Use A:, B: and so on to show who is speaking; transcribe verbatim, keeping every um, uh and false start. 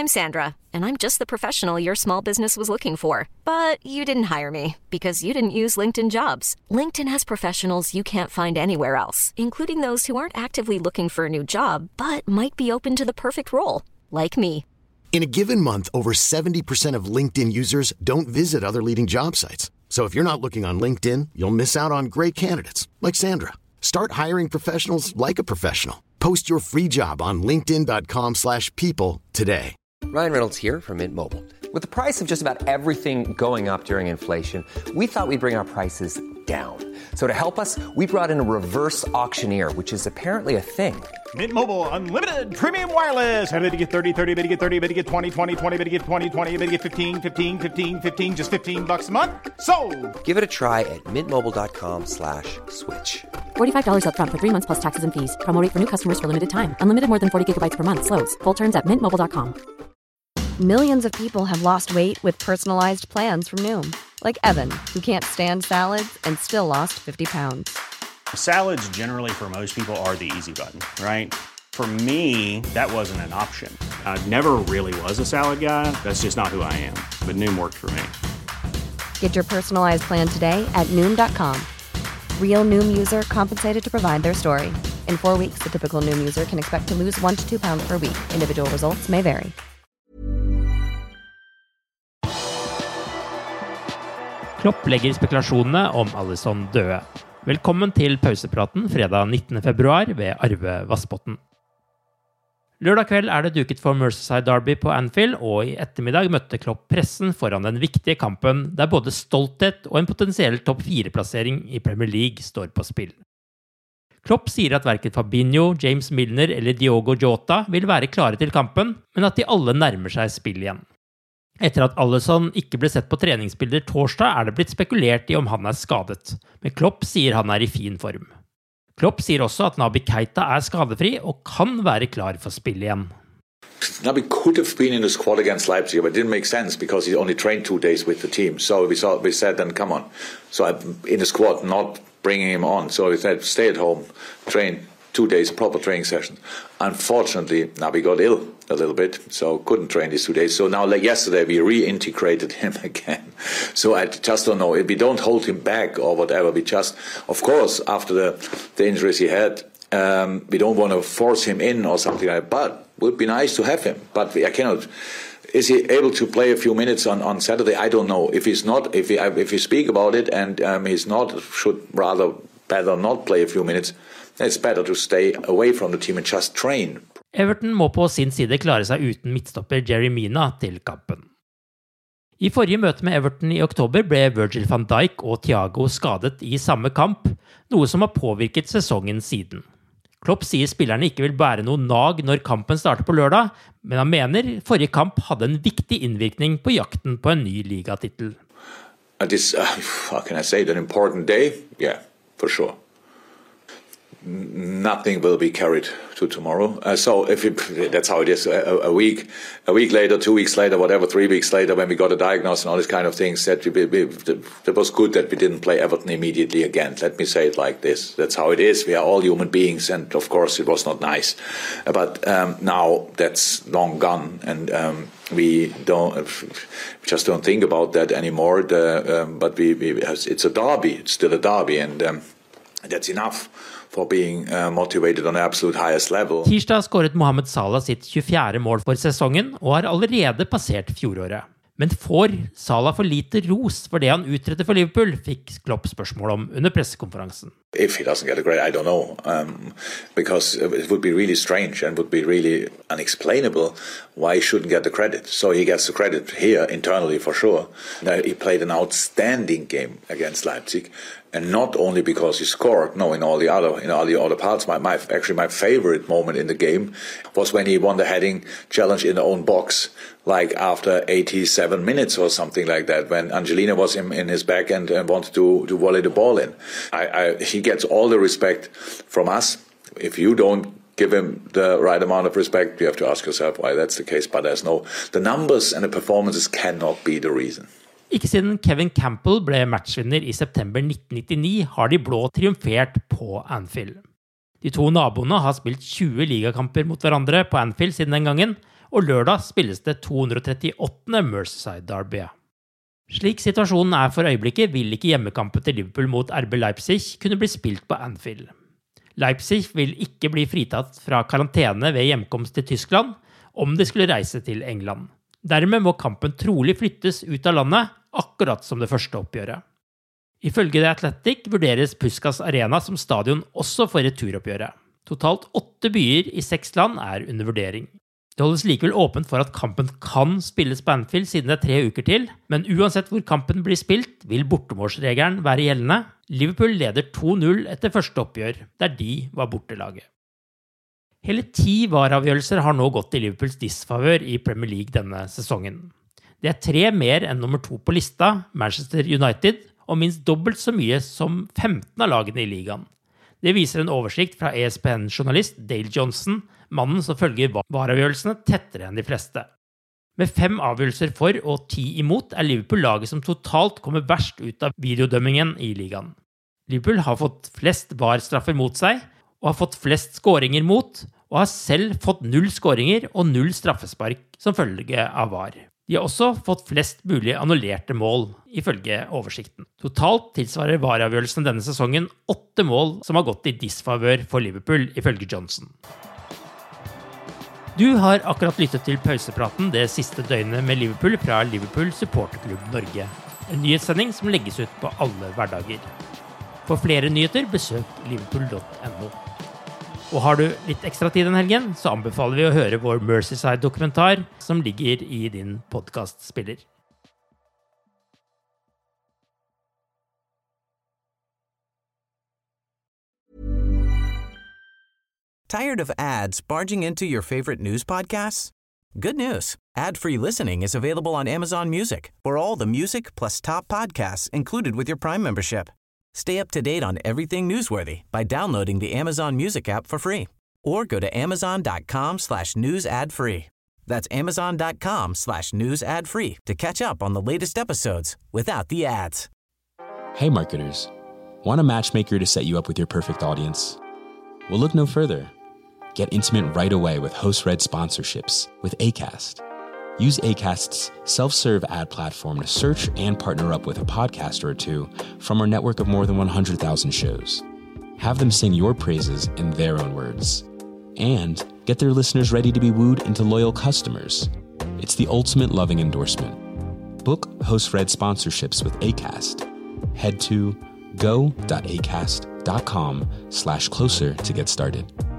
A: I'm Sandra, and I'm just the professional your small business was looking for. But you didn't hire me because you didn't use LinkedIn Jobs. LinkedIn has professionals you can't find anywhere else, including those who aren't actively looking for a new job, but might be open to the perfect role, like me.
B: In a given month, over seventy percent of LinkedIn users don't visit other leading job sites. So if you're not looking on LinkedIn, you'll miss out on great candidates like Sandra. Start hiring professionals like a professional. Post your free job on linkedin.com slash people today.
C: Ryan Reynolds here from Mint Mobile. With the price of just about everything going up during inflation, we thought we'd bring our prices down. So to help us, we brought in a reverse auctioneer, which is apparently a thing.
D: Mint Mobile Unlimited Premium Wireless. How to get thirty, thirty, how to get thirty, how to get twenty, twenty, twenty, how to get twenty, twenty, how to get fifteen, fifteen, fifteen, fifteen, just fifteen bucks a month? Sold!
C: Give it a try at mintmobile.com slash switch.
E: forty-five dollars up front for three months plus taxes and fees. Promo rate for new customers for limited time. Unlimited more than forty gigabytes per month. Slows full terms at mint mobile dot com.
F: Millions of people have lost weight with personalized plans from Noom. Like Evan, who can't stand salads and still lost fifty pounds.
G: Salads generally for most people are the easy button, right? For me, that wasn't an option. I never really was a salad guy. That's just not who I am. But Noom worked for me.
F: Get your personalized plan today at Noom dot com. Real Noom user compensated to provide their story. In four weeks, the typical Noom user can expect to lose one to two pounds per week. Individual results may vary.
H: Klopp legger spekulasjonene om Alisson døde. Velkommen til pausepraten fredag nittende februar ved Arve Vassbotten. Lørdag kveld er det duket for Merseyside Derby på Anfield, og i ettermiddag møtte Klopp pressen foran den viktige kampen der både stolthet og en potensiell topp fire-plassering i Premier League står på spill. Klopp sier at hverken Fabinho, James Milner eller Diogo Jota vil være klare til kampen, men at de alle nærmer seg spill igjen. Etter at Alisson ikke ble sett på treningsbilder torsdag, er det blitt spekulert i om han er skadet, men Klopp sier han er i fin form. Klopp sier også at Naby Keita er skadefri og kan være klar for spill igjen.
I: Naby could have been in the squad against Leipzig, but it didn't make sense because he only trained two days with the team. So we saw, we said, then come on. So I, in the squad, not bringing him on. So we said, stay at home, train two days, proper training sessions. Unfortunately, Naby got ill a little bit, so couldn't train these two days. So now, like yesterday, we reintegrated him again. So I just don't know. If we don't hold him back or whatever, we just, of course, after the, the injuries he had, um, we don't want to force him in or something like that. But it would be nice to have him. But we, I cannot. Is he able to play a few minutes on, on Saturday? I don't know. If he's not, if he, if we speak about it and um, he's not, should rather better not play a few minutes. It's better to stay away from the team and just train.
H: Everton må på sin side klare seg uten midtstopper Jerry Mina til kampen. I forrige møte med Everton i oktober ble Virgil van Dijk og Thiago skadet i samme kamp, noe som har påvirket sesongen siden. Klopp sier spillerne ikke vil bære noe nag når kampen starter på lørdag, men han mener forrige kamp hadde en viktig innvirkning på jakten på en ny ligatitel.
I: This, uh, how can I say, an important day? Yeah, for sure. Nothing will be carried to tomorrow. Uh, so if it, that's how it is. A, a week, a week later, two weeks later, whatever, three weeks later, when we got a diagnosis and all these kind of things, that we, we, it was good that we didn't play Everton immediately again. Let me say it like this. That's how it is. We are all human beings, and of course, it was not nice. But um, now that's long gone, and um, we don't, we just don't think about that anymore. The, um, but we, we, it's a derby. It's still a derby, and um, that's enough. For being uh, motivated on the absolute highest level.
H: Tirsdag skåret Mohamed Salah sitt tjuefjerde mål for sesongen og har allerede passert fjoråret. Men får Salah for lite ros for det han utretter for Liverpool, fikk Klopp spørsmål om under pressekonferansen.
I: If he doesn't get a credit, I don't know. Um, because it would be really strange and would be really unexplainable why he shouldn't get the credit. So he gets the credit here internally for sure. Now, he played an outstanding game against Leipzig. And not only because he scored, no, in all the other, in all the other parts. My, my, actually, my favorite moment in the game was when he won the heading challenge in the own box, like after eighty-seven minutes or something like that, when Angelina was in, in his back and, and wanted to, to volley the ball in. I, I, he gets all the respect from us. If you don't give him the right amount of respect, you have to ask yourself why that's the case. But there's no, the numbers and the performances cannot be the reason.
H: Ikke siden Kevin Campbell ble matchvinner i september nitten nittini har de blå triumfert på Anfield. De to naboene har spilt tjue ligakamper mot hverandre på Anfield siden den gangen, og lørdag spilles det to hundre trettiåtte Merseyside Derby. Slik situasjonen er for øyeblikket, vil ikke hjemmekampen til Liverpool mot R B Leipzig kunne bli spilt på Anfield. Leipzig vil ikke bli fritatt fra karantene ved hjemkomst til Tyskland om de skulle reise til England. Dermed må kampen trolig flyttes ut av landet, akkurat som det første oppgjøret. Ifølge The Athletic vurderes Puskas Arena som stadion også for returoppgjøret. Totalt åtte byer i seks land er under vurdering. Det holdes likevel åpent for at kampen kan spilles på Anfield siden det er tre uker til, men uansett hvor kampen blir spilt, vil bortemålsregelen være gjeldende. Liverpool leder to null etter første oppgjør, der de var bortelaget. Hele ti vareavgjørelser har nå gått i Liverpools disfavør i Premier League denne sesongen. Det er tre mer enn nummer to på lista, Manchester United, og minst dobbelt så mye som femten av lagene i ligaen. Det viser en oversikt fra E S P N-journalist Dale Johnson, mannen som følger vareavgjørelsene tettere enn de fleste. Med fem avgjørelser for og ti imot er Liverpool laget som totalt kommer verst ut av videodømmingen i ligaen. Liverpool har fått flest VAR-straffer mot seg, og har fått flest skåringer mot, og har selv fått null skåringer og null straffespark som følge av VAR. De har også fått flest mulig annullerte mål, ifølge oversikten. Totalt tilsvarer vareavgjørelsen denne sesongen åtte mål som har gått i disfavør for Liverpool, ifølge Johnson. Du har akkurat lyttet til pausepraten det siste døgnet med Liverpool fra Liverpool Supporterklubb Norge. En nyhetssending som legges ut på alle hverdager. For flere nyheter, besøk liverpool punktum no. Og har du litt ekstra tid den helgen, så anbefaler vi å høre vår Merseyside-dokumentar som ligger i din podcastspiller.
J: Tired of ads barging into your favorite news podcasts? Good news. Ad-free listening is available on Amazon Music for all the music plus top podcasts included with your Prime membership. Stay up to date on everything newsworthy by downloading the Amazon Music app for free or go to amazon.com slash news ad free. That's amazon.com slash news ad free to catch up on the latest episodes without the ads.
K: Hey marketers, want a matchmaker to set you up with your perfect audience? Well, look no further. Get intimate right away with host-read sponsorships with Acast. Use Acast's self-serve ad platform to search and partner up with a podcaster or two from our network of more than one hundred thousand shows. Have them sing your praises in their own words. And get their listeners ready to be wooed into loyal customers. It's the ultimate loving endorsement. Book host-read sponsorships with Acast. Head to go.acast.com slash closer to get started.